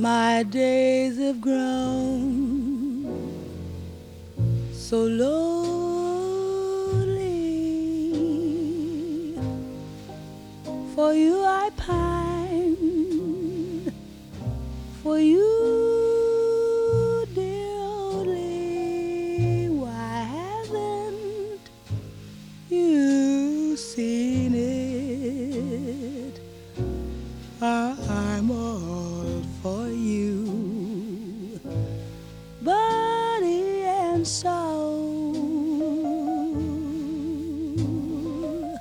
My days have grown so lonely. For you I pine, for you, dear only. Why haven't you seen it? I'm all for you, body and soul.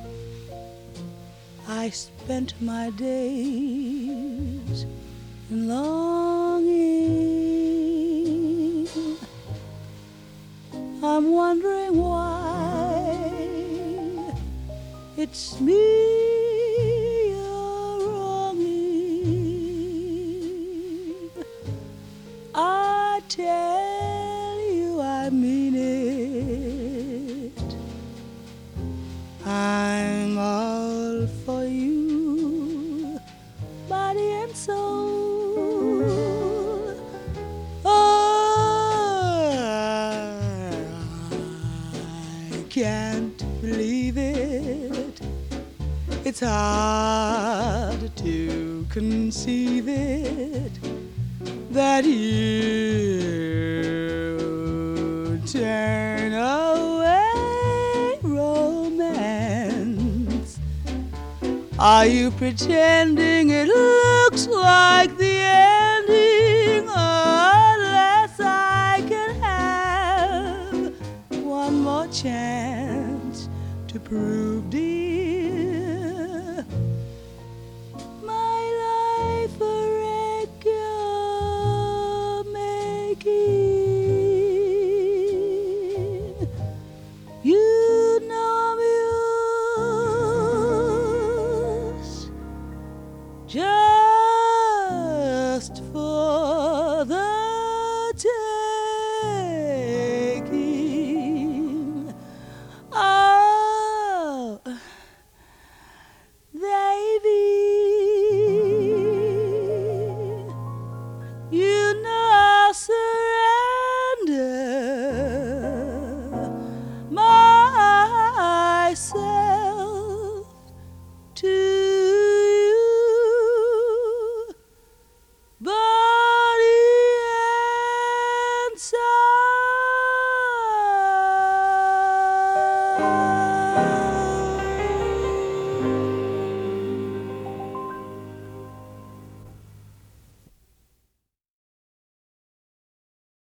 I spent my days in longing. I'm wondering why it's me you're wronging. I tell you I mean it. I'm all for you, body and soul. Oh, I can't believe it. It's hard to conceive it that you turn away romance. Are you pretending it looks like the ending? Unless I can have one more chance to prove